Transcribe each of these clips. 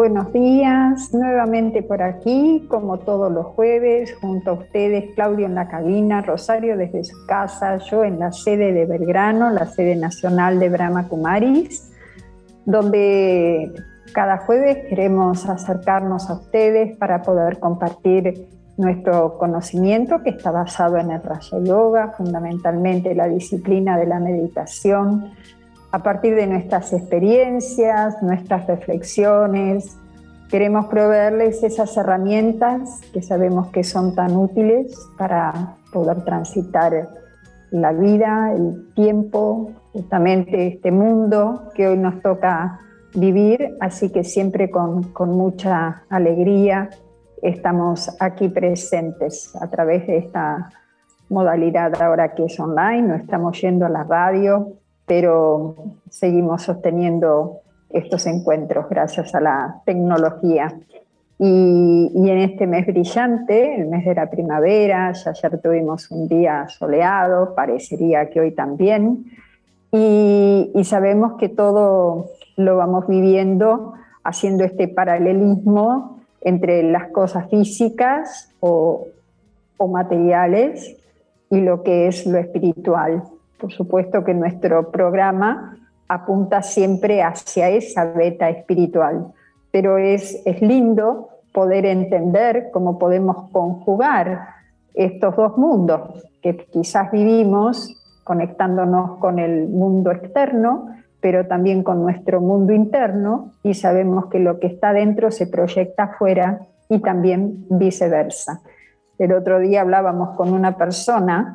Buenos días, nuevamente por aquí, como todos los jueves, junto a ustedes, Claudio en la cabina, Rosario desde su casa, yo en la sede de Belgrano, la sede nacional de Brahma Kumaris, donde cada jueves queremos acercarnos a ustedes para poder compartir nuestro conocimiento que está basado en el Raja Yoga, fundamentalmente la disciplina de la meditación, a partir de nuestras experiencias, nuestras reflexiones. Queremos proveerles esas herramientas que sabemos que son tan útiles para poder transitar la vida, el tiempo, justamente este mundo que hoy nos toca vivir. Así que siempre con mucha alegría estamos aquí presentes a través de esta modalidad ahora que es online. No estamos yendo a la radio, pero seguimos sosteniendo estos encuentros gracias a la tecnología. Y en este mes brillante, el mes de la primavera, ya ayer tuvimos un día soleado, parecería que hoy también, y sabemos que todo lo vamos viviendo haciendo este paralelismo entre las cosas físicas o materiales y lo que es lo espiritual. Por supuesto que nuestro programa apunta siempre hacia esa beta espiritual, pero es lindo poder entender cómo podemos conjugar estos dos mundos que quizás vivimos conectándonos con el mundo externo, pero también con nuestro mundo interno, y sabemos que lo que está dentro se proyecta afuera y también viceversa. El otro día hablábamos con una persona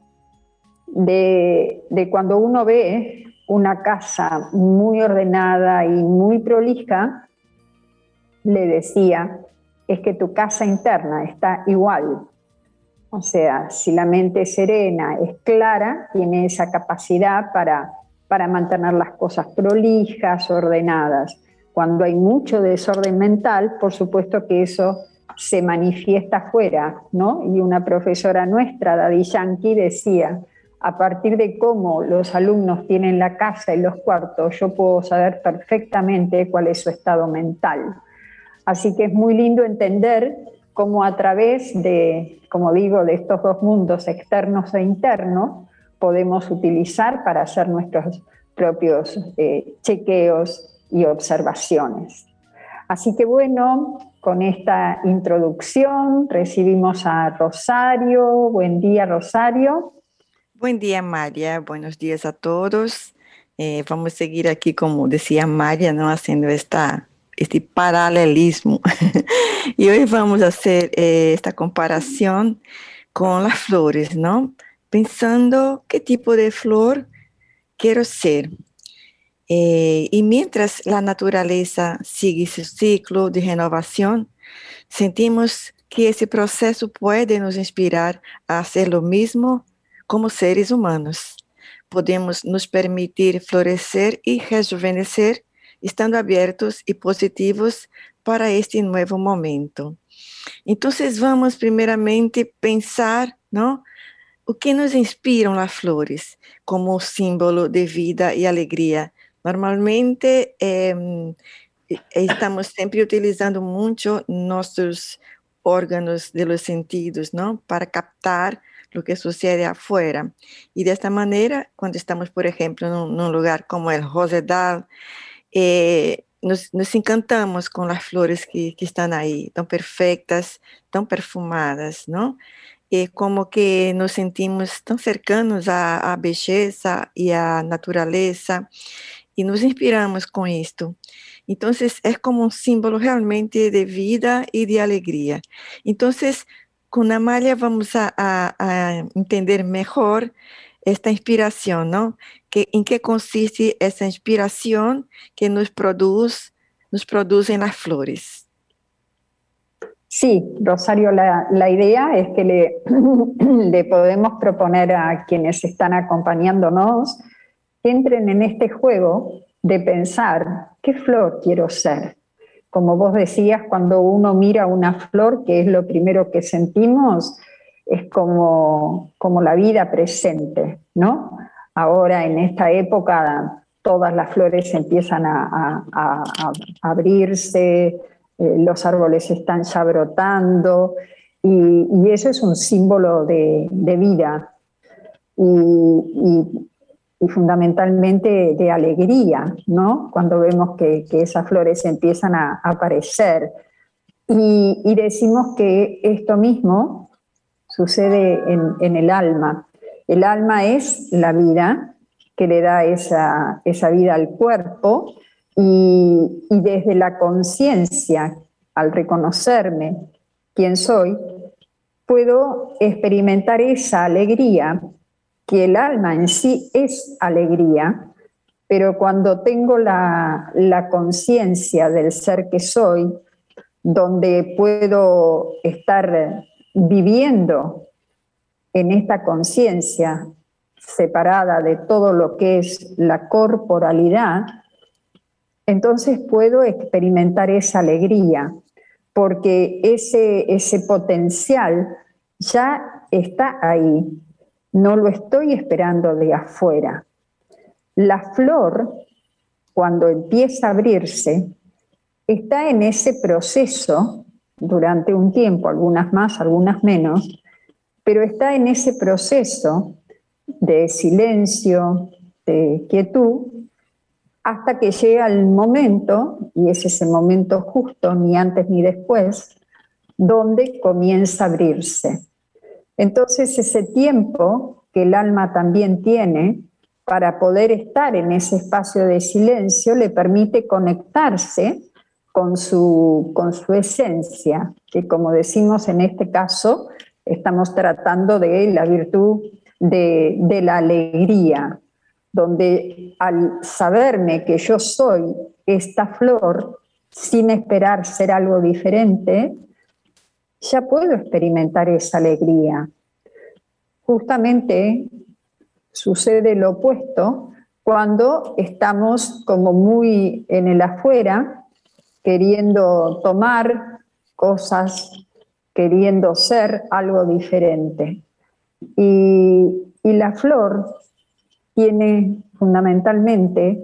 de cuando uno ve una casa muy ordenada y muy prolija, le decía, es que tu casa interna está igual. O sea, si la mente es serena, es clara, tiene esa capacidad para mantener las cosas prolijas, ordenadas. Cuando hay mucho desorden mental, por supuesto que eso se manifiesta afuera, ¿no? Y una profesora nuestra, Daddy Yankee, decía, a partir de cómo los alumnos tienen la casa y los cuartos, yo puedo saber perfectamente cuál es su estado mental. Así que es muy lindo entender cómo a través de, como digo, de estos dos mundos externos e internos, podemos utilizar para hacer nuestros propios chequeos y observaciones. Así que bueno, con esta introducción recibimos a Rosario. Buen día, Rosario. Buen día, María. Buenos días a todos. Vamos a seguir aquí, como decía María, ¿no? Haciendo este paralelismo. Y hoy vamos a hacer esta comparación con las flores, ¿no? Pensando qué tipo de flor quiero ser. Y mientras la naturaleza sigue su ciclo de renovación, sentimos que ese proceso puede nos inspirar a hacer lo mismo como seres humanos. Podemos nos permitir florecer y rejuvenecer, estando abiertos y positivos para este nuevo momento. Entonces vamos primeiramente pensar, ¿no? O que nos inspiram as flores como símbolo de vida e alegria? Normalmente estamos sempre utilizando muito nossos órgãos de los sentidos, ¿no? Para captar lo que sucede afuera. Y de esta manera, cuando estamos, por ejemplo, en un lugar como el Rosedal, nos encantamos com as flores que estão aí, tão perfeitas, tão perfumadas, não? E como que nos sentimos tão cercanos à beleza e à natureza, e nos inspiramos com isto. Então, é como um símbolo realmente de vida e de alegria. Então, com a Amália vamos a entender melhor esta inspiração, não? Em que consiste essa inspiração que nos produzem as flores. Sí, Rosario, la idea es que le podemos proponer a quienes están acompañándonos que entren en este juego de pensar, ¿qué flor quiero ser? Como vos decías, cuando uno mira una flor, que es lo primero que sentimos, es como la vida presente, ¿no? Ahora, en esta época todas las flores empiezan a abrirse, los árboles están ya brotando, y eso es un símbolo de vida y fundamentalmente de alegría, ¿no? Cuando vemos que esas flores empiezan a aparecer. Y decimos que esto mismo sucede en el alma. El alma es la vida que le da esa vida al cuerpo, y desde la conciencia, al reconocerme quién soy, puedo experimentar esa alegría, que el alma en sí es alegría, pero cuando tengo la conciencia del ser que soy, donde puedo estar viviendo en esta conciencia separada de todo lo que es la corporalidad, entonces puedo experimentar esa alegría, porque ese potencial ya está ahí, no lo estoy esperando de afuera. La flor, cuando empieza a abrirse, está en ese proceso durante un tiempo, algunas más, algunas menos, pero está en ese proceso de silencio, de quietud, hasta que llega el momento, y es ese momento justo, ni antes ni después, donde comienza a abrirse. Entonces ese tiempo que el alma también tiene para poder estar en ese espacio de silencio le permite conectarse con su esencia, que como decimos en este caso, estamos tratando de la virtud de la alegría, donde al saberme que yo soy esta flor, sin esperar ser algo diferente, ya puedo experimentar esa alegría. Justamente sucede lo opuesto cuando estamos como muy en el afuera, queriendo tomar cosas, queriendo ser algo diferente. Y la flor tiene fundamentalmente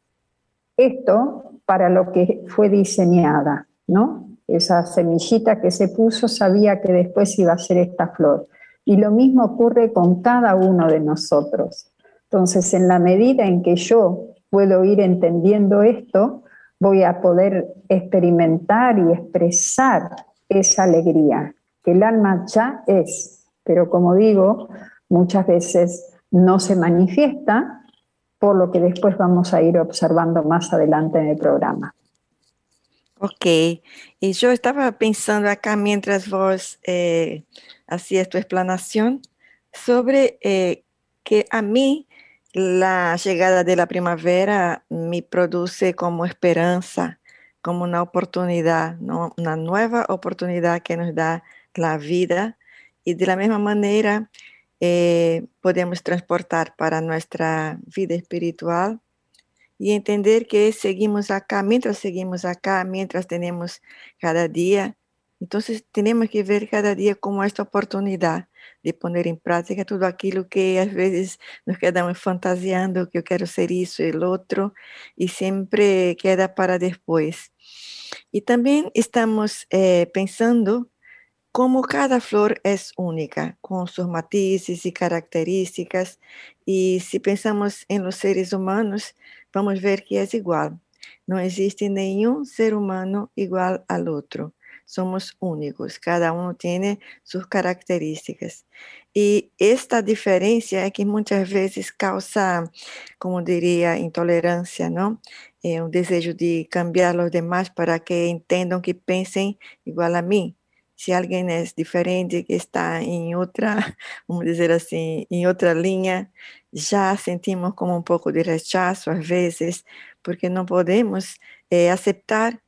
esto para lo que fue diseñada, ¿no? Esa semillita que se puso sabía que después iba a ser esta flor. Y lo mismo ocurre con cada uno de nosotros. Entonces, en la medida en que yo puedo ir entendiendo esto, voy a poder experimentar y expresar esa alegría, que el alma ya es, pero como digo, muchas veces no se manifiesta, por lo que después vamos a ir observando más adelante en el programa. Ok, y yo estaba pensando acá mientras vos hacías tu explanación sobre que a mí la llegada de la primavera me produce como esperanza, como una oportunidad, ¿no? Una nueva oportunidad que nos da la vida, y de la misma manera podemos transportar para nuestra vida espiritual y entender que seguimos acá, mientras tenemos cada día. Entonces tenemos que ver cada día como esta oportunidad de poner en práctica todo aquilo que a veces nos quedamos fantasiando, que yo quiero ser eso y el otro, y siempre queda para después. Y también estamos pensando como cada flor es única, con sus matices y características, y si pensamos en los seres humanos, vamos a ver que es igual. No existe ningún ser humano igual al otro. Somos únicos, cada uno tiene sus características. Y esta diferencia es que muchas veces causa, como diría, intolerancia, ¿no? Un deseo de cambiar a los demás para que entiendan, que piensen igual a mí. Si alguien es diferente, que está en otra, vamos decir así, en otra línea, ya sentimos como un poco de rechazo a veces, porque no podemos aceptar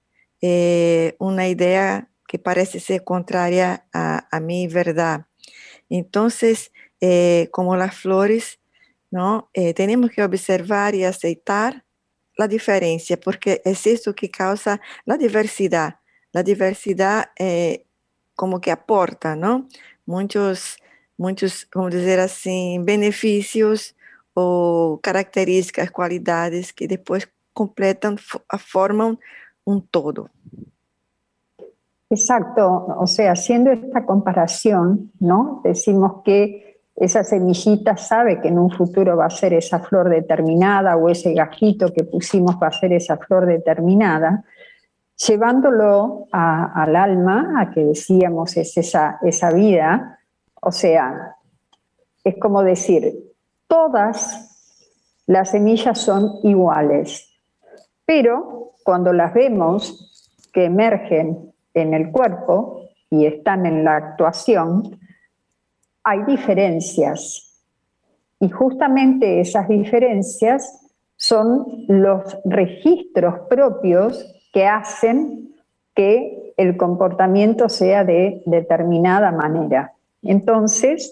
una idea que parece ser contraria a mi verdad. Entonces, como las flores, ¿no? Tenemos que observar y aceptar la diferencia, porque es eso que causa la diversidad. La diversidad como que aporta, ¿no? Muchos, vamos a decir así, beneficios o características, cualidades que después completan, forman un todo. Exacto, o sea, haciendo esta comparación, ¿no? Decimos que esa semillita sabe que en un futuro va a ser esa flor determinada o ese gajito que pusimos va a ser esa flor determinada, llevándolo al alma, a que decíamos es esa vida, o sea, es como decir, todas las semillas son iguales, pero cuando las vemos que emergen en el cuerpo y están en la actuación, hay diferencias. Y justamente esas diferencias son los registros propios que hacen que el comportamiento sea de determinada manera. Entonces,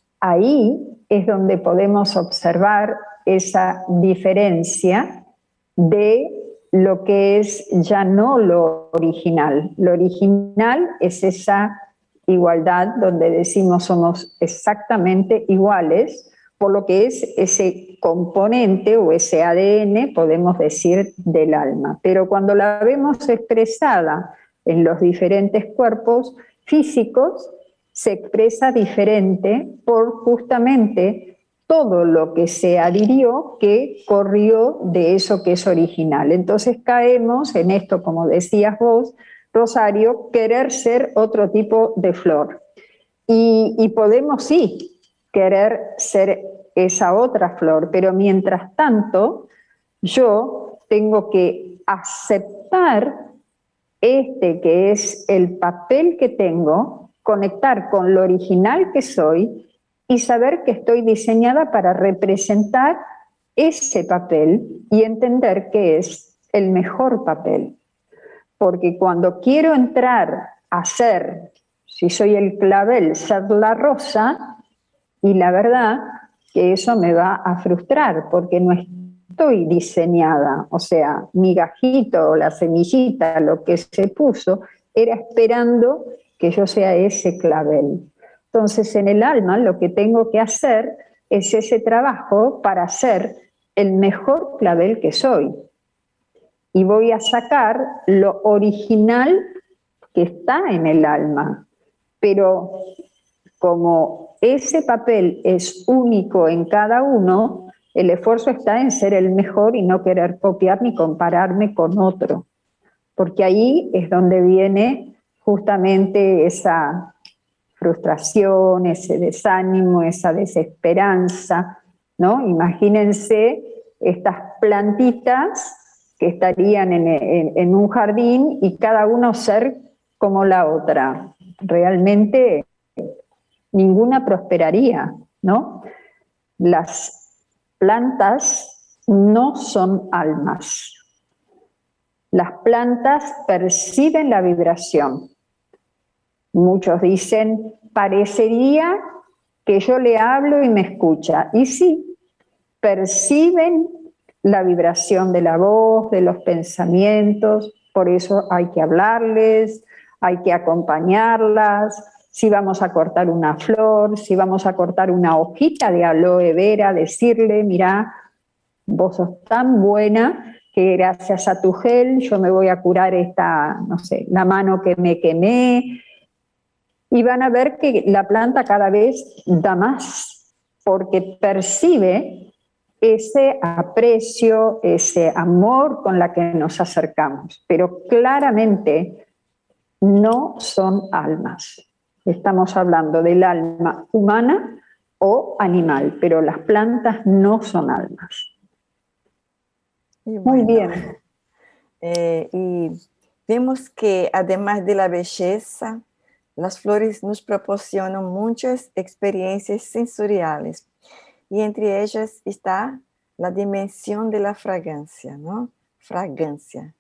ahí es donde podemos observar esa diferencia de lo que es ya no lo original. Lo original es esa igualdad donde decimos somos exactamente iguales, por lo que es ese componente o ese ADN, podemos decir, del alma. Pero cuando la vemos expresada en los diferentes cuerpos físicos, se expresa diferente por justamente todo lo que se adhirió que corrió de eso que es original. Entonces caemos en esto, como decías vos, Rosario, querer ser otro tipo de flor. Y podemos sí querer ser esa otra flor, pero mientras tanto yo tengo que aceptar este que es el papel que tengo, conectar con lo original que soy y saber que estoy diseñada para representar ese papel y entender que es el mejor papel. Porque cuando quiero entrar a ser, si soy el clavel, ser la rosa, y la verdad que eso me va a frustrar porque no estoy diseñada, o sea, mi gajito o la semillita, lo que se puso, era esperando que yo sea ese clavel. Entonces, en el alma lo que tengo que hacer es ese trabajo para ser el mejor clavel que soy. Y voy a sacar lo original que está en el alma. Pero como ese papel es único en cada uno, el esfuerzo está en ser el mejor y no querer copiar ni compararme con otro, porque ahí es donde viene justamente esa frustración, ese desánimo, esa desesperanza, ¿no? Imagínense estas plantitas que estarían en un jardín y cada uno ser como la otra. Realmente ninguna prosperaría, ¿no? Las plantas no son almas. Las plantas perciben la vibración. Muchos dicen, parecería que yo le hablo y me escucha. Y sí, perciben la vibración de la voz, de los pensamientos, por eso hay que hablarles, hay que acompañarlas. Si vamos a cortar una flor, si vamos a cortar una hojita de aloe vera, decirle, mira, vos sos tan buena que gracias a tu gel yo me voy a curar esta, no sé, la mano que me quemé. Y van a ver que la planta cada vez da más, porque percibe ese aprecio, ese amor con la que nos acercamos. Pero claramente no son almas. Estamos hablando del alma humana o animal, pero las plantas no son almas. Y Muy bueno, bien. y vemos que además de la belleza, las flores nos proporcionan muchas experiencias sensoriales y entre ellas está la dimensión de la fragancia, ¿no? Fragancia.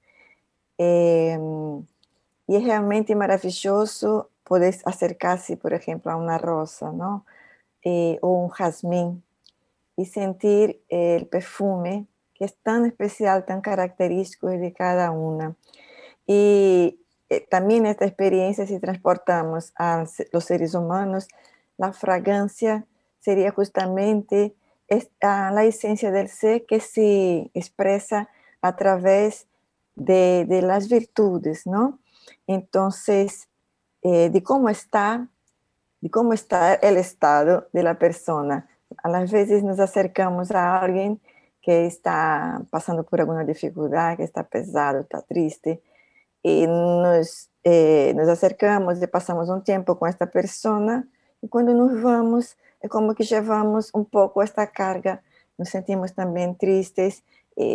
Y es realmente maravilloso poder acercarse, por ejemplo, a una rosa, ¿no? O un jazmín y sentir el perfume que es tan especial, tan característico de cada una. Y también esta experiencia, si transportamos a los seres humanos, la fragancia sería justamente es la esencia del ser que se expresa a través de las virtudes, ¿no? Entonces, de cómo está el estado de la persona. A las veces nos acercamos a alguien que está pasando por alguna dificultad, que está pesado, está triste, y nos acercamos y pasamos un tiempo con esta persona, y cuando nos vamos, es como que llevamos un poco esta carga, nos sentimos también tristes,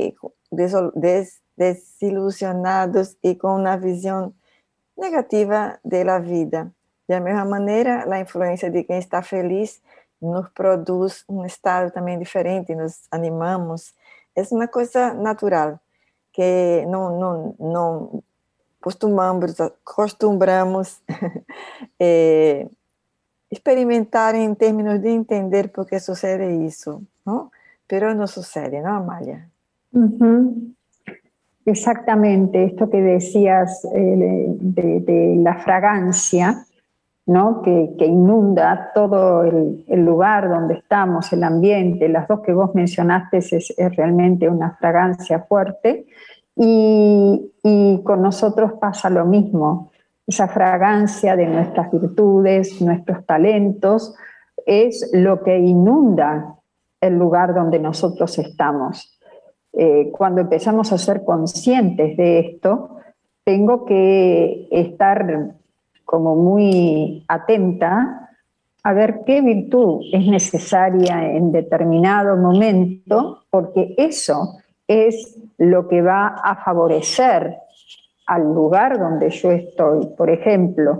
desilusionados y con una visión negativa de la vida. De la misma manera, la influencia de quien está feliz nos produce un estado también diferente, nos animamos. Es una cosa natural que no costumbramos experimentar en términos de entender por qué sucede eso, ¿no? Pero no sucede, ¿no, Amalia? Ujú. Exactamente, esto que decías de la fragancia, ¿no? Que inunda todo el lugar donde estamos, el ambiente. Las dos que vos mencionaste es realmente una fragancia fuerte, y con nosotros pasa lo mismo. Esa fragancia de nuestras virtudes, nuestros talentos, es lo que inunda el lugar donde nosotros estamos. Cuando empezamos a ser conscientes de esto, tengo que estar como muy atenta a ver qué virtud es necesaria en determinado momento, porque eso es lo que va a favorecer al lugar donde yo estoy. Por ejemplo,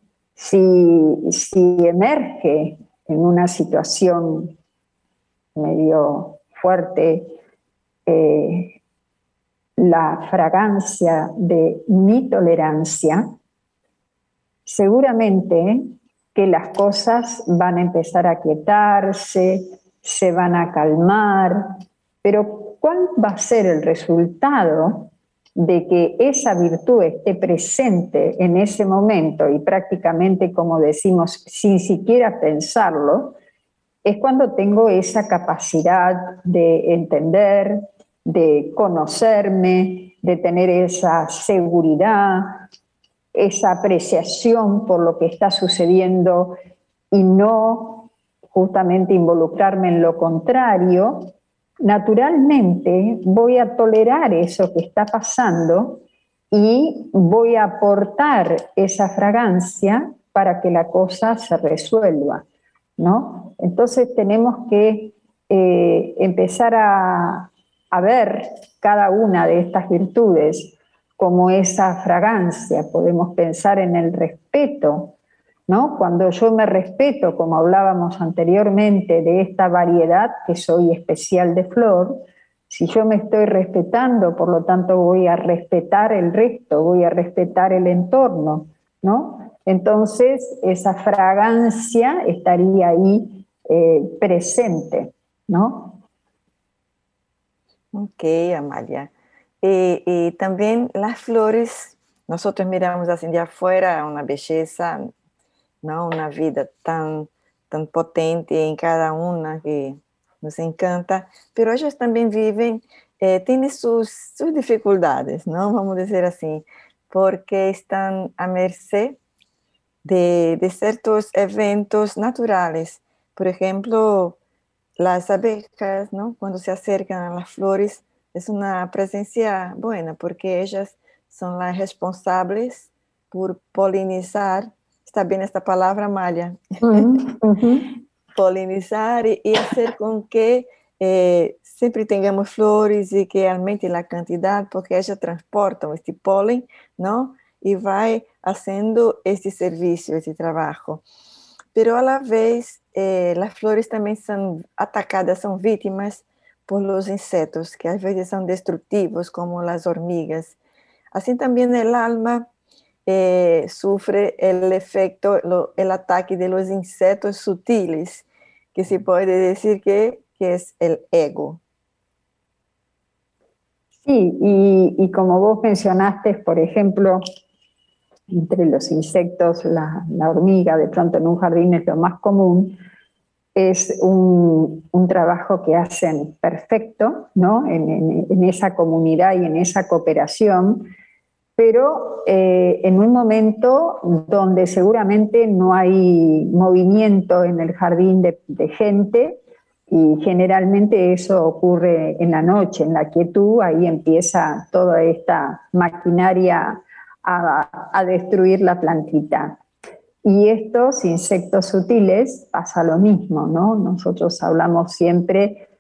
si emerge en una situación medio fuerte eh, la fragancia de mi tolerancia, seguramente que las cosas van a empezar a quietarse, se van a calmar, pero ¿cuál va a ser el resultado de que esa virtud esté presente en ese momento y prácticamente, como decimos, sin siquiera pensarlo? Es cuando tengo esa capacidad de entender, de conocerme, de tener esa seguridad, esa apreciación por lo que está sucediendo y no justamente involucrarme en lo contrario. Naturalmente voy a tolerar eso que está pasando y voy a aportar esa fragancia para que la cosa se resuelva, ¿no? Entonces tenemos que empezar a ver cada una de estas virtudes como esa fragancia. Podemos pensar en el respeto, ¿no? Cuando yo me respeto, como hablábamos anteriormente, de esta variedad que soy especial de flor, si yo me estoy respetando, por lo tanto voy a respetar el resto, voy a respetar el entorno, ¿no? Entonces esa fragancia estaría ahí presente, ¿no? Ok, Amalia. Y también las flores, nosotros miramos así de afuera una belleza, ¿no? Una vida tan potente en cada una que nos encanta, pero ellas también viven, tienen sus dificultades, ¿no? Vamos a decir así, porque están a merced de ciertos eventos naturales. Por ejemplo, las abejas, ¿no? Cuando se acercan a las flores, es una presencia buena porque ellas son las responsables por polinizar. Está bien esta palabra, Amalia. Polinizar y hacer con que siempre tengamos flores y que aumente la cantidad, porque ellas transportan este polen, ¿no? Y va haciendo este servicio, este trabajo. Pero a la vez, las flores también son atacadas, son víctimas por los insectos, que a veces son destructivos, como las hormigas. Así también el alma sufre el efecto, el ataque de los insectos sutiles, que se puede decir que es el ego. Sí, y como vos mencionaste, por ejemplo, entre los insectos, la hormiga, de pronto en un jardín es lo más común. es un trabajo que hacen perfecto, ¿no? En esa comunidad y en esa cooperación, pero en un momento donde seguramente no hay movimiento en el jardín de gente, y generalmente eso ocurre en la noche, en la quietud, ahí empieza toda esta maquinaria a destruir la plantita. Y estos insectos sutiles pasa lo mismo, ¿no? Nosotros hablamos siempre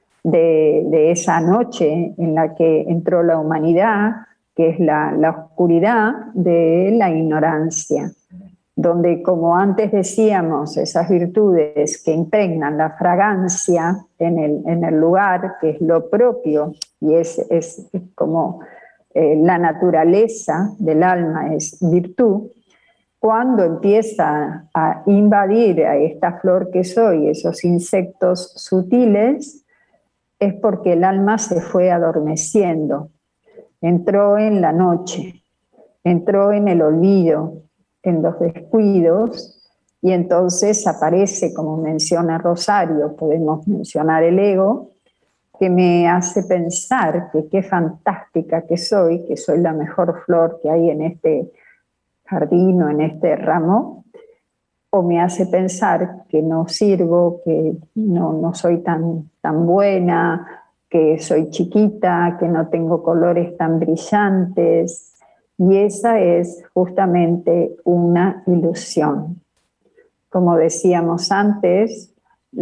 de esa noche en la que entró la humanidad, que es la oscuridad de la ignorancia, donde, como antes decíamos, esas virtudes que impregnan la fragancia en el lugar, que es lo propio, y es como la naturaleza del alma es virtud, cuando empieza a invadir a esta flor que soy, esos insectos sutiles, es porque el alma se fue adormeciendo, entró en la noche, entró en el olvido, en los descuidos, y entonces aparece, como menciona Rosario, podemos mencionar el ego, que me hace pensar que qué fantástica que soy la mejor flor que hay en este jardín o en este ramo, o me hace pensar que no sirvo, que no soy tan buena, que soy chiquita, que no tengo colores tan brillantes. Y esa es justamente una ilusión. Como decíamos antes,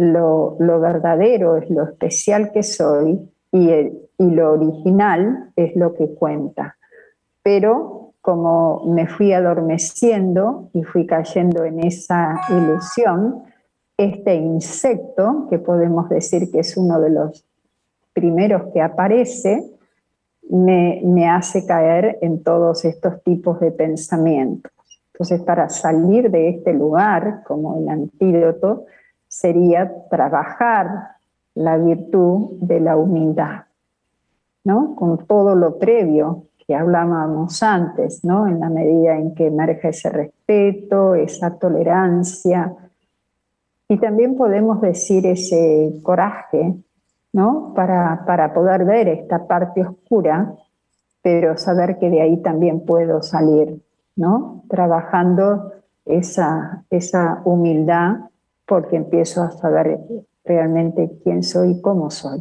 lo verdadero es lo especial que soy y lo original es lo que cuenta. Pero como me fui adormeciendo y fui cayendo en esa ilusión, este insecto, que podemos decir que es uno de los primeros que aparece, me hace caer en todos estos tipos de pensamientos. Entonces, para salir de este lugar, como el antídoto, sería trabajar la virtud de la humildad, ¿no? Con todo lo previo que hablábamos antes, ¿no? En la medida en que emerge ese respeto, esa tolerancia, y también podemos decir ese coraje, ¿no? Para poder ver esta parte oscura, pero saber que de ahí también puedo salir, ¿no? Trabajando esa humildad, porque empiezo a saber realmente quién soy y cómo soy.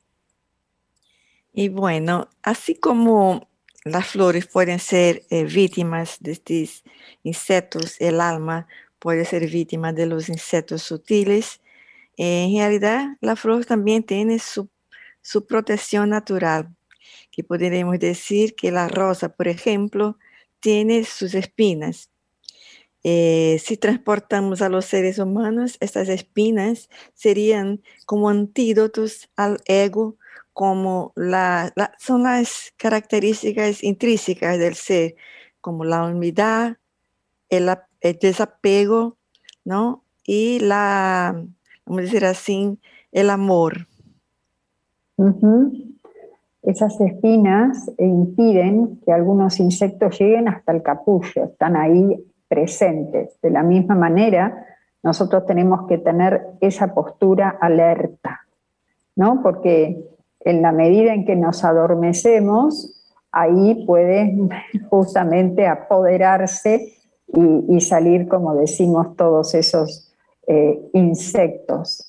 Y bueno, así como las flores pueden ser víctimas de estos insectos, el alma puede ser víctima de los insectos sutiles. En realidad, la flor también tiene su protección natural, que podríamos decir que la rosa, por ejemplo, tiene sus espinas. Si transportamos a los seres humanos, estas espinas serían como antídotos al ego, como son las características intrínsecas del ser, como la humildad, el desapego, ¿no? Y vamos a decir así, el amor. Uh-huh. Esas espinas impiden que algunos insectos lleguen hasta el capullo, están ahí presentes. De la misma manera, nosotros tenemos que tener esa postura alerta, ¿no? Porque en la medida en que nos adormecemos, ahí puede justamente apoderarse y salir, como decimos, todos esos insectos.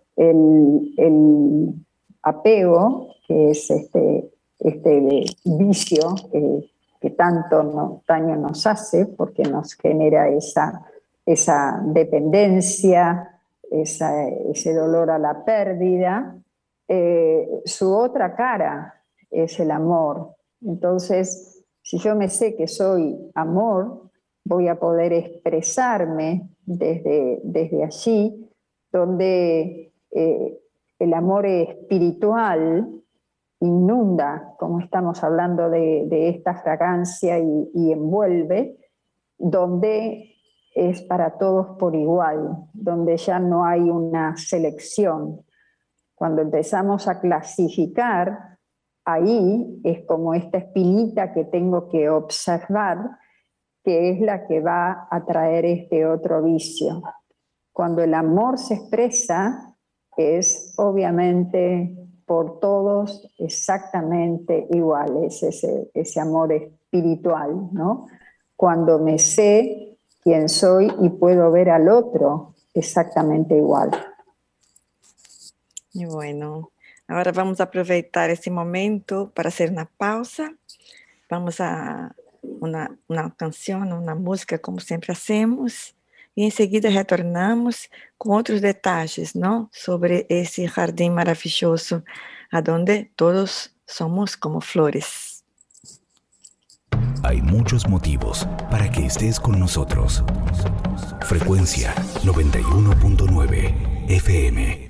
El apego, que es este vicio que tanto daño nos hace, porque nos genera esa dependencia, ese dolor a la pérdida. Su otra cara es el amor. Entonces, si yo me sé que soy amor, voy a poder expresarme desde allí, donde el amor espiritual inunda, como estamos hablando de esta fragancia y envuelve, donde es para todos por igual, donde ya no hay una selección. Cuando empezamos a clasificar, ahí es como esta espinita que tengo que observar, que es la que va a traer este otro vicio. Cuando el amor se expresa, que es obviamente por todos exactamente igual, es ese amor espiritual, ¿no? Cuando me sé quién soy y puedo ver al otro exactamente igual. Y bueno, ahora vamos a aprovechar este momento para hacer una pausa. Vamos a una canción, una música, como siempre hacemos, y enseguida retornamos con otros detalles, ¿no? Sobre ese jardín maravilloso, a donde todos somos como flores. Hay muchos motivos para que estés con nosotros. Frecuencia 91.9 FM.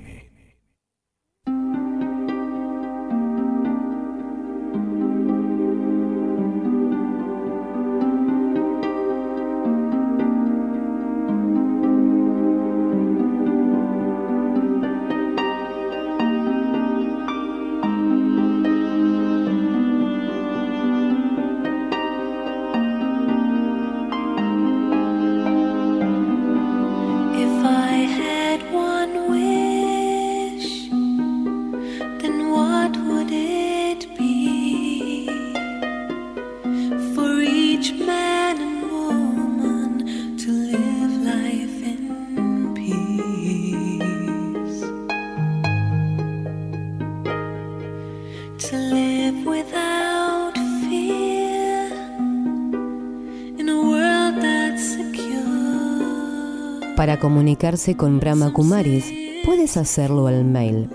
Para comunicarse con Brahma Kumaris, puedes hacerlo al mail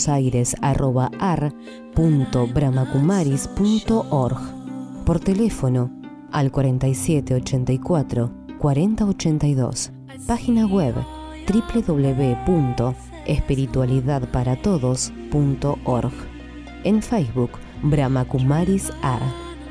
buenosaires@ar.brahmakumaris.org, por teléfono al 4784 4082, página web www.espiritualidadparatodos.org, en Facebook Brahma Kumaris Ar.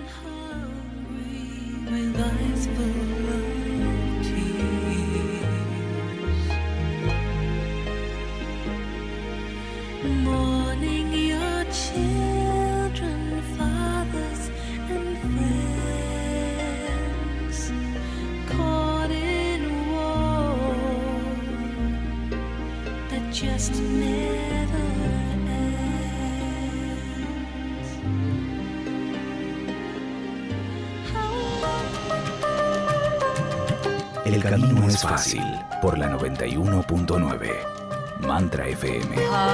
El camino es fácil por la 91.9 Mantra FM.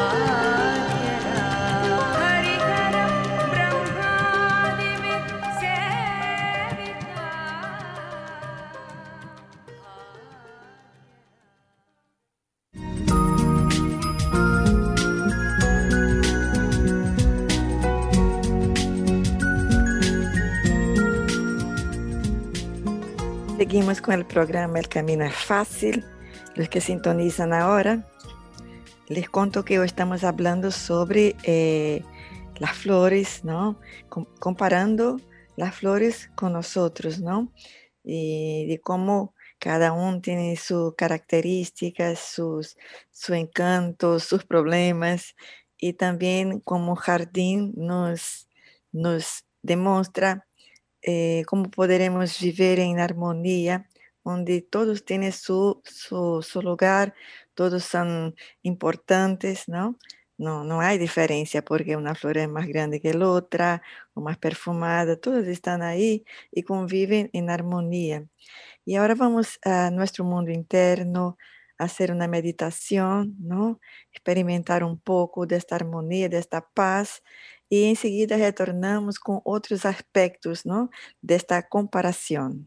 Seguimos con el programa El Camino es Fácil. Los que sintonizan ahora, les cuento que hoy estamos hablando sobre las flores, ¿no? Comparando las flores con nosotros, ¿no? Y de cómo cada uno tiene sus características, su encanto, sus problemas, y también como jardín nos demuestra cómo podremos vivir en armonía, donde todos tienen su lugar, todos son importantes, ¿no? No hay diferencia porque una flor es más grande que la otra, o más perfumada, todos están ahí y conviven en armonía. Y ahora vamos a nuestro mundo interno, a hacer una meditación, ¿no? Experimentar un poco de esta armonía, de esta paz, y enseguida retornamos con otros aspectos, ¿no? De esta comparación.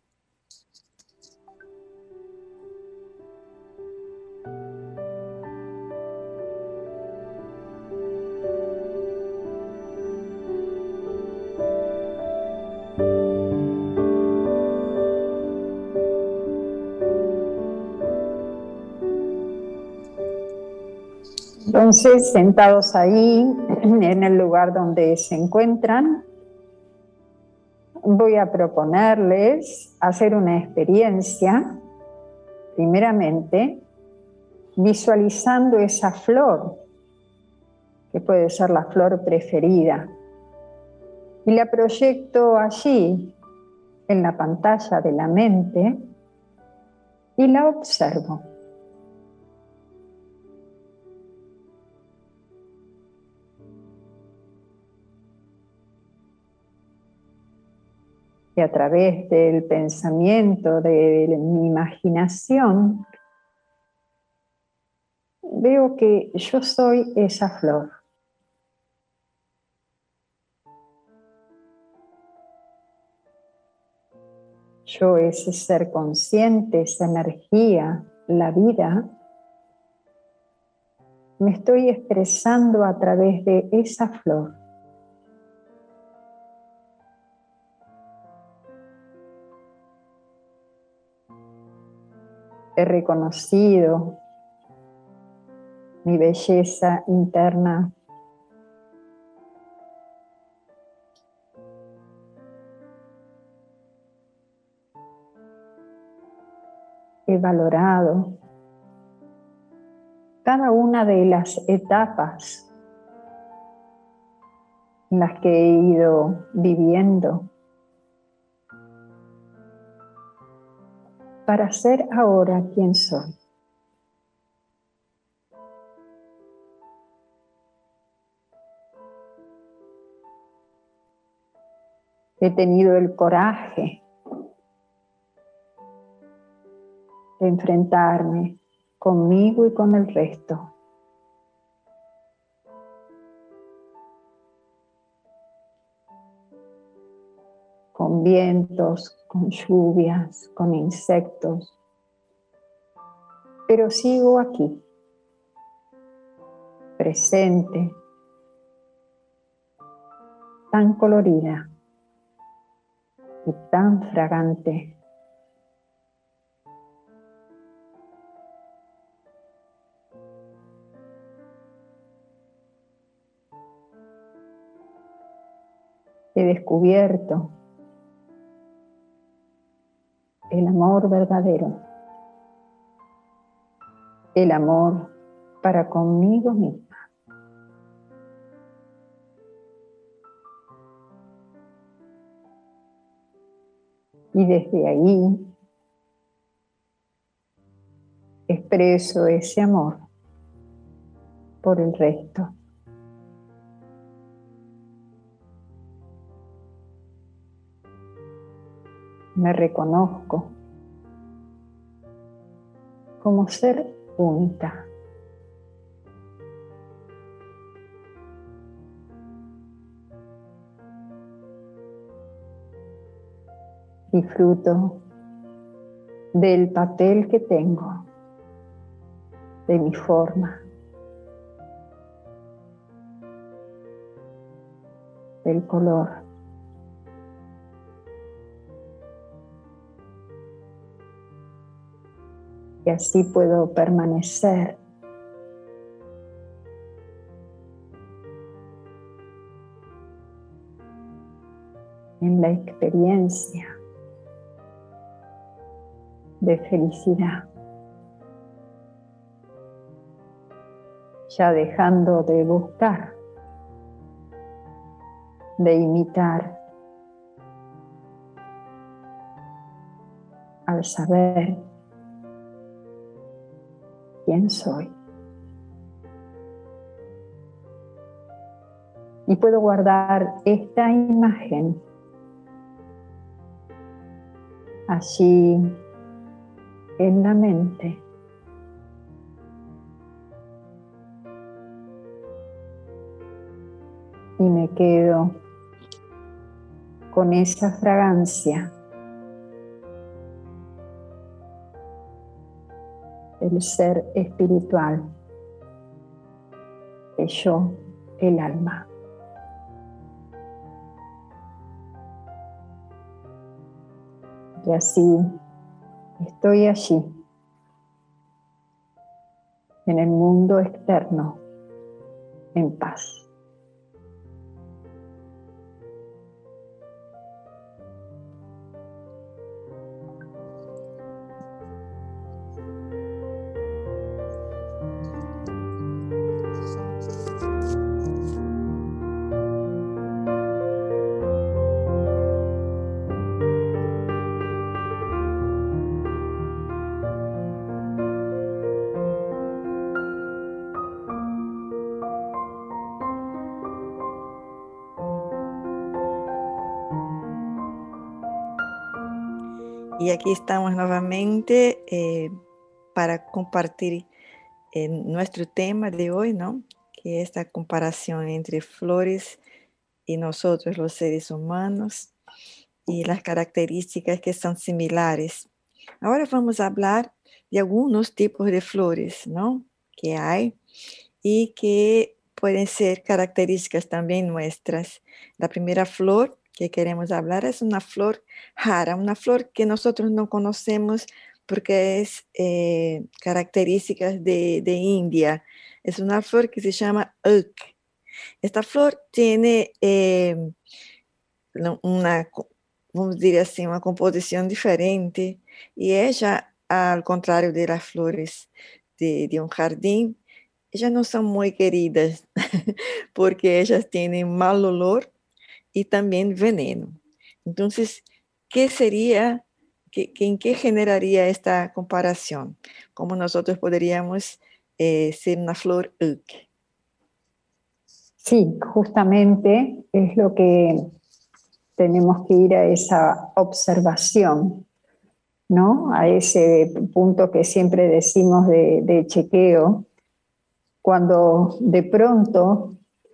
Entonces, sentados ahí, en el lugar donde se encuentran, voy a proponerles hacer una experiencia, primeramente, visualizando esa flor, que puede ser la flor preferida, y la proyecto allí, en la pantalla de la mente, y la observo. Y a través del pensamiento, de mi imaginación, veo que yo soy esa flor. Yo, ese ser consciente, esa energía, la vida, me estoy expresando a través de esa flor. He reconocido mi belleza interna. He valorado cada una de las etapas en las que he ido viviendo para ser ahora quien soy. He tenido el coraje de enfrentarme conmigo y con el resto. Con vientos, con lluvias, con insectos. Pero sigo aquí, presente, tan colorida y tan fragante. He descubierto el amor verdadero, el amor para conmigo misma. Y desde ahí expreso ese amor por el resto. Me reconozco como ser única. Disfruto del papel que tengo, de mi forma, del color. Y así puedo permanecer en la experiencia de felicidad, ya dejando de buscar, de imitar, al saber quién soy. Y puedo guardar esta imagen allí en la mente. Y me quedo con esa fragancia del ser espiritual, de yo, el alma. Y así estoy allí, en el mundo externo, en paz. Y aquí estamos nuevamente para compartir nuestro tema de hoy, ¿no? Que es la comparación entre flores y nosotros, los seres humanos, y las características que son similares. Ahora vamos a hablar de algunos tipos de flores, ¿no? Que hay y que pueden ser características también nuestras. La primera flor que queremos hablar es una flor rara, una flor que nosotros no conocemos porque es características de India. Es una flor que se llama Uk. Esta flor tiene una, vamos decir así, una composición diferente y ella, al contrario de las flores de un jardín, ellas no son muy queridas porque ellas tienen mal olor y también veneno. Entonces, ¿qué sería, en qué generaría esta comparación? ¿Cómo nosotros podríamos ser una flor Uk? Sí, justamente es lo que tenemos que ir a esa observación, ¿no? A ese punto que siempre decimos de chequeo, cuando de pronto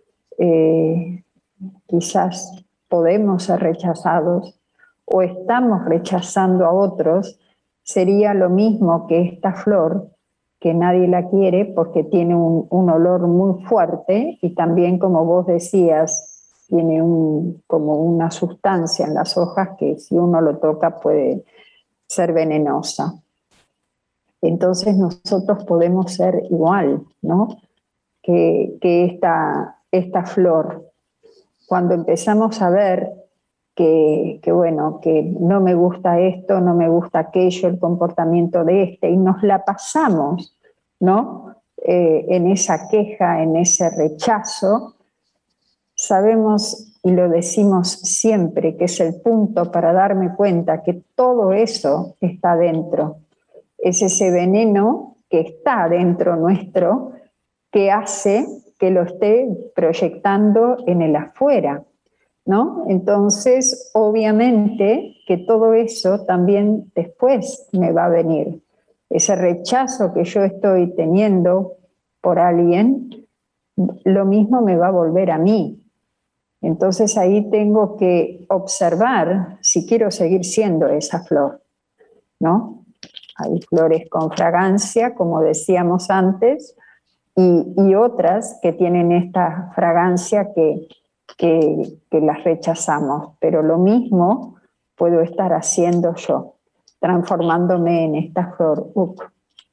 quizás podemos ser rechazados o estamos rechazando a otros, sería lo mismo que esta flor, que nadie la quiere porque tiene un olor muy fuerte y también, como vos decías, tiene como una sustancia en las hojas que si uno lo toca puede ser venenosa. Entonces nosotros podemos ser igual, ¿no? Que esta flor. Cuando empezamos a ver bueno, que no me gusta esto, no me gusta aquello, el comportamiento de este, y nos la pasamos, ¿no? En esa queja, en ese rechazo, sabemos y lo decimos siempre que es el punto para darme cuenta que todo eso está dentro. Es ese veneno que está dentro nuestro que hace que lo esté proyectando en el afuera, ¿no? Entonces, obviamente que todo eso también después me va a venir. Ese rechazo que yo estoy teniendo por alguien, lo mismo me va a volver a mí. Entonces ahí tengo que observar si quiero seguir siendo esa flor, ¿no? Hay flores con fragancia, como decíamos antes, y otras que tienen esta fragancia que las rechazamos. Pero lo mismo puedo estar haciendo yo, transformándome en esta flor Uk.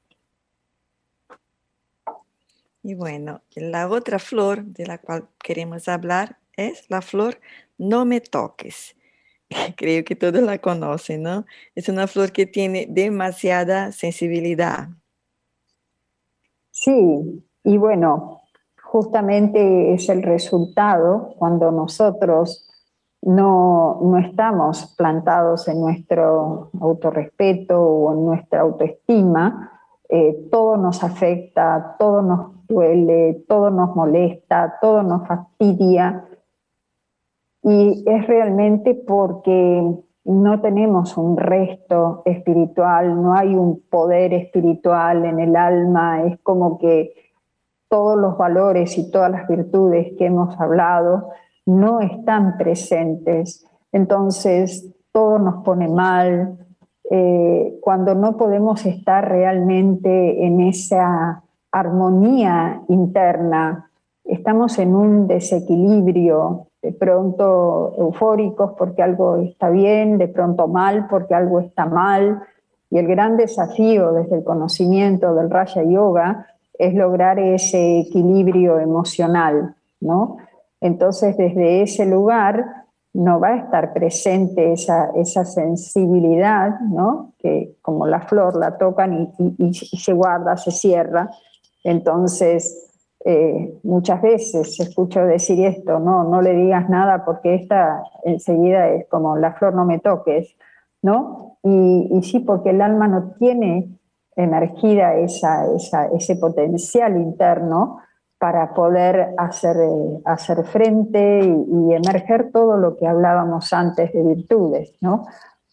Y bueno, la otra flor de la cual queremos hablar es la flor No Me Toques. Creo que todos la conocen, ¿no? Es una flor que tiene demasiada sensibilidad. Sí, y bueno, justamente es el resultado cuando nosotros no estamos plantados en nuestro autorrespeto o en nuestra autoestima, todo nos afecta, todo nos duele, todo nos molesta, todo nos fastidia, y es realmente porque no tenemos un resto espiritual, no hay un poder espiritual en el alma, es como que todos los valores y todas las virtudes que hemos hablado no están presentes. Entonces, todo nos pone mal. Cuando no podemos estar realmente en esa armonía interna, estamos en un desequilibrio, de pronto eufóricos porque algo está bien, de pronto mal porque algo está mal. Y el gran desafío desde el conocimiento del Raja Yoga es lograr ese equilibrio emocional, ¿no? Entonces, desde ese lugar no va a estar presente esa sensibilidad, ¿no? Que como la flor la tocan y se guarda, se cierra. Entonces, muchas veces escucho decir esto, no le digas nada porque esta enseguida es como la flor no me toques, ¿no? Y sí, porque el alma no tiene emergida ese potencial interno para poder hacer frente y emerger todo lo que hablábamos antes de virtudes, ¿no?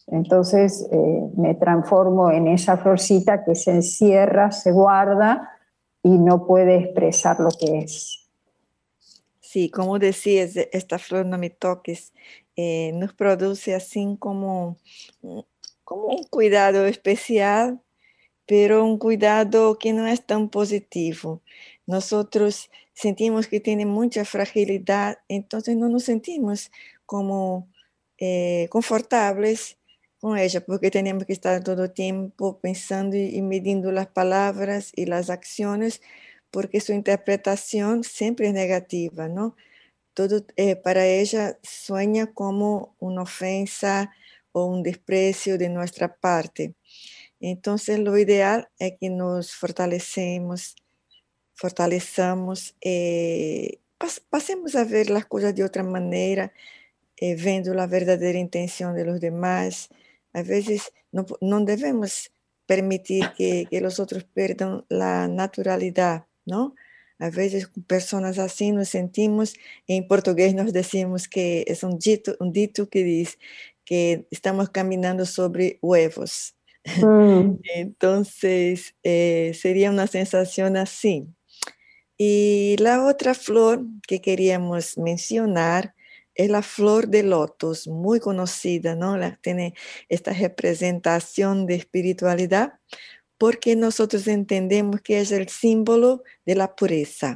Entonces me transformo en esa florcita que se encierra, se guarda y no puede expresar lo que es. Sí, como decías, esta flor no me toques, nos produce así como un cuidado especial, pero un cuidado que no es tan positivo. Nosotros sentimos que tiene mucha fragilidad, entonces no nos sentimos como confortables con ella, porque tenemos que estar todo el tiempo pensando y midiendo las palabras y las acciones, porque su interpretación siempre es negativa, ¿no? Todo para ella sueña como una ofensa o un desprecio de nuestra parte. Entonces, lo ideal es que nos fortalecemos, pasemos a ver las cosas de otra manera, viendo la verdadera intención de los demás. A veces no debemos permitir que los otros pierdan la naturalidad, ¿no? A veces con personas así nos sentimos, en portugués nos decimos que es un dito que dice que estamos caminando sobre huevos. Entonces, sería una sensación así. Y la otra flor que queríamos mencionar es la flor de lotos, muy conocida, ¿no? Tiene esta representación de espiritualidad porque nosotros entendemos que es el símbolo de la pureza.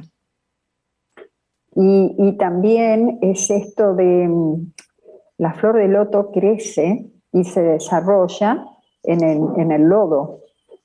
Y también es esto de la flor de loto crece y se desarrolla en el lodo.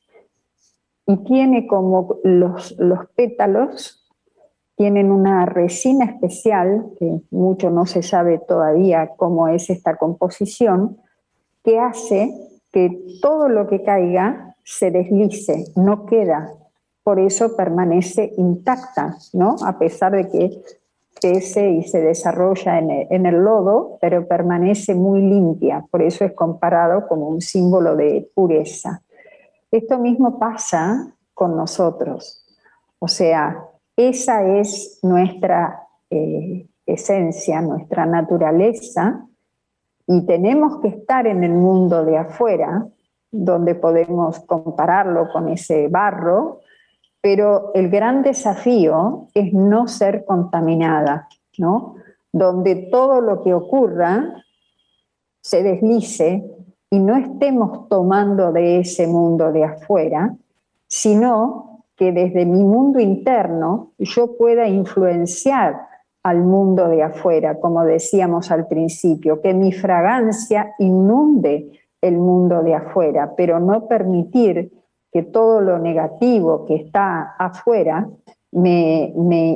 Y tiene como los pétalos, tienen una resina especial, que mucho no se sabe todavía cómo es esta composición, que hace que todo lo que caiga se deslice, no queda. Por eso permanece intacta, ¿no? A pesar de que crece y se desarrolla en el lodo, pero permanece muy limpia. Por eso es comparado como un símbolo de pureza. Esto mismo pasa con nosotros. O sea, esa es nuestra esencia, nuestra naturaleza, y tenemos que estar en el mundo de afuera, donde podemos compararlo con ese barro, pero el gran desafío es no ser contaminada, ¿no? Donde todo lo que ocurra se deslice y no estemos tomando de ese mundo de afuera, sino que desde mi mundo interno yo pueda influenciar al mundo de afuera, como decíamos al principio, que mi fragancia inunde el mundo de afuera, pero no permitir que todo lo negativo que está afuera me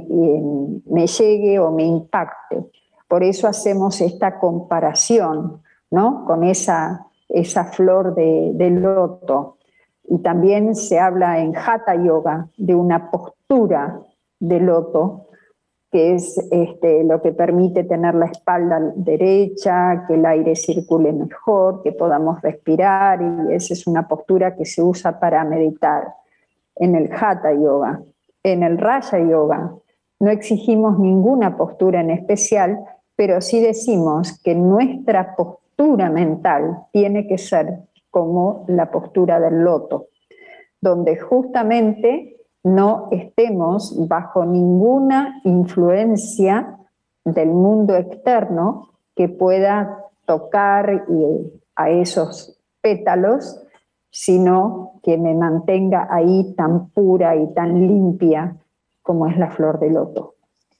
llegue o me impacte. Por eso hacemos esta comparación, ¿no? Con esa flor de loto. Y también se habla en Hatha Yoga de una postura de loto, que es lo que permite tener la espalda derecha, que el aire circule mejor, que podamos respirar, y esa es una postura que se usa para meditar en el Hatha Yoga. En el Raja Yoga no exigimos ninguna postura en especial, pero sí decimos que nuestra postura mental tiene que ser como la postura del loto, donde justamente no estemos bajo ninguna influencia del mundo externo que pueda tocar a esos pétalos, sino que me mantenga ahí tan pura y tan limpia como es la flor de loto.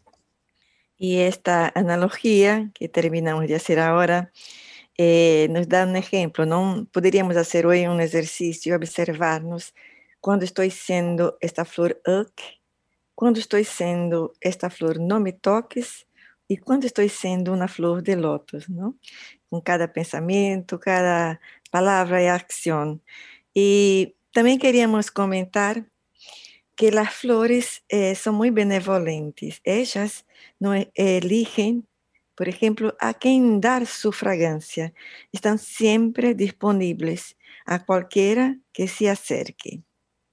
Y esta analogía que terminamos de hacer ahora nos da un ejemplo, ¿no? Podríamos hacer hoy un ejercicio, observarnos cuando estoy siendo esta flor cuando estoy siendo esta flor no me toques y cuando estoy siendo una flor de lotos, ¿no? Con cada pensamiento, cada palabra y acción. Y también queríamos comentar que las flores son muy benevolentes. Ellas no eligen, por ejemplo, a quién dar su fragancia. Están siempre disponibles a cualquiera que se acerque.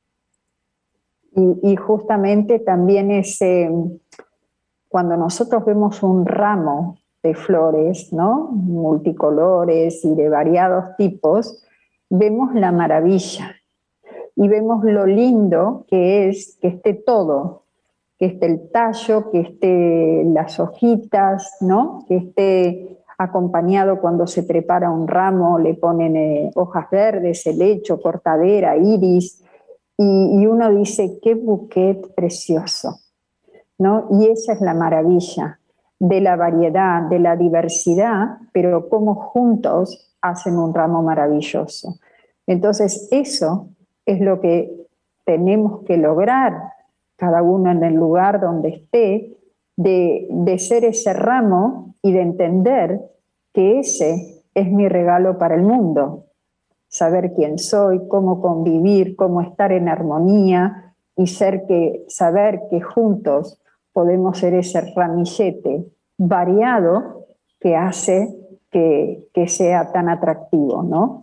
Y justamente también cuando nosotros vemos un ramo de flores, ¿no? Multicolores y de variados tipos, vemos la maravilla y vemos lo lindo que es que esté todo, que esté el tallo, que esté las hojitas, ¿no? Que esté acompañado cuando se prepara un ramo, le ponen hojas verdes, helecho, cortadera, iris, y uno dice, qué bouquet precioso, ¿no? Y esa es la maravilla de la variedad, de la diversidad, pero cómo juntos hacen un ramo maravilloso. Entonces eso es lo que tenemos que lograr, cada uno en el lugar donde esté, de ser ese ramo y de entender que ese es mi regalo para el mundo. Saber quién soy, cómo convivir, cómo estar en armonía y saber que juntos podemos ser ese ramillete variado que hace que sea tan atractivo, ¿no?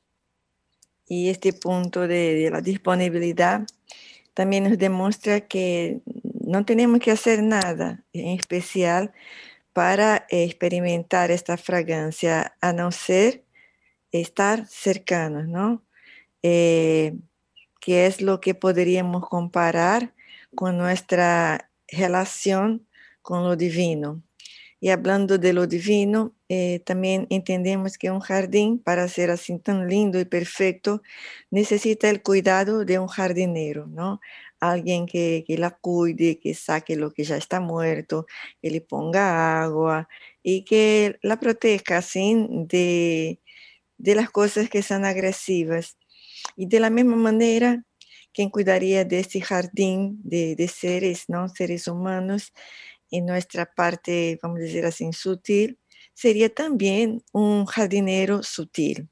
Y este punto de la disponibilidad también nos demuestra que no tenemos que hacer nada en especial para experimentar esta fragancia, a no ser estar cercanos, ¿no? Que es lo que podríamos comparar con nuestra relación con lo divino. Y hablando de lo divino, también entendemos que un jardín, para ser así tan lindo y perfecto, necesita el cuidado de un jardinero, ¿no? Alguien que la cuide, que saque lo que ya está muerto, que le ponga agua y que la proteja así de las cosas que son agresivas. Y de la misma manera, quien cuidaría de este jardín de seres, ¿no? Seres humanos, en nuestra parte, vamos a decir así, sutil, sería también un jardinero sutil.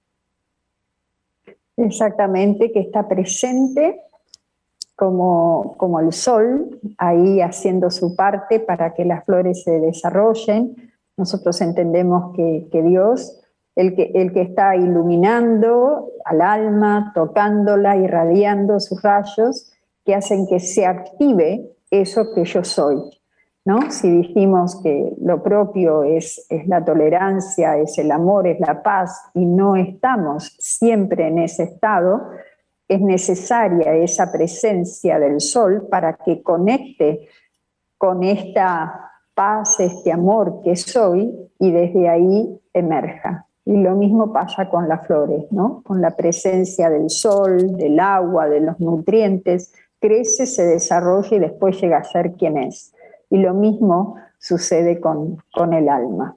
Exactamente, que está presente como el sol, ahí haciendo su parte para que las flores se desarrollen. Nosotros entendemos que Dios, el que está iluminando al alma, tocándola, irradiando sus rayos, que hacen que se active eso que yo soy, ¿no? Si dijimos que lo propio es la tolerancia, es el amor, es la paz, y no estamos siempre en ese estado, es necesaria esa presencia del sol para que conecte con esta paz, este amor que soy, y desde ahí emerja. Y lo mismo pasa con las flores, ¿no? Con la presencia del sol, del agua, de los nutrientes, crece, se desarrolla y después llega a ser quien es. Y lo mismo sucede con el alma.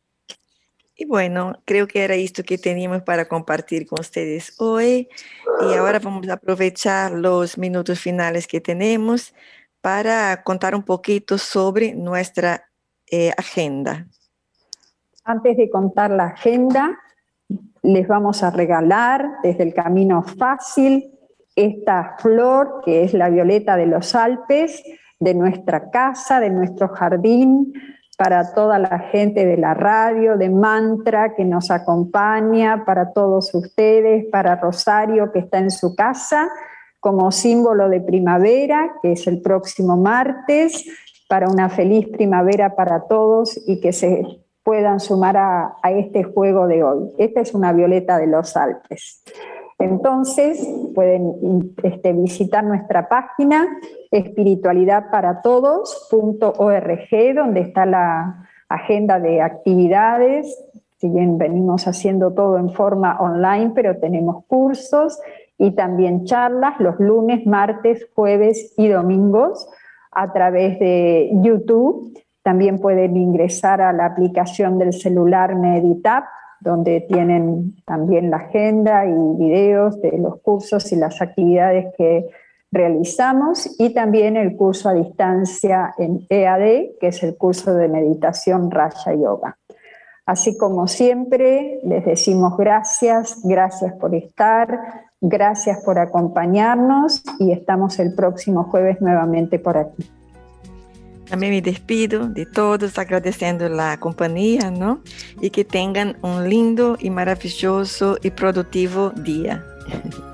Y bueno, creo que era esto que teníamos para compartir con ustedes hoy. Y ahora vamos a aprovechar los minutos finales que tenemos para contar un poquito sobre nuestra agenda. Antes de contar la agenda, les vamos a regalar desde el Camino Fácil esta flor que es la violeta de los Alpes, de nuestra casa, de nuestro jardín, para toda la gente de la radio, de Mantra que nos acompaña, para todos ustedes, para Rosario que está en su casa, como símbolo de primavera, que es el próximo martes, para una feliz primavera para todos y que se puedan sumar a este juego de hoy. Esta es una violeta de los Alpes. Entonces, pueden visitar nuestra página espiritualidadparatodos.org, donde está la agenda de actividades. Si bien venimos haciendo todo en forma online, pero tenemos cursos y también charlas los lunes, martes, jueves y domingos a través de YouTube. También pueden ingresar a la aplicación del celular Meditab, donde tienen también la agenda y videos de los cursos y las actividades que realizamos, y también el curso a distancia en EAD, que es el curso de meditación Raja Yoga. Así como siempre, les decimos gracias por estar, gracias por acompañarnos, y estamos el próximo jueves nuevamente por aquí. También me despido de todos agradeciendo la compañía, ¿no? Y que tengan un lindo y maravilloso y productivo día.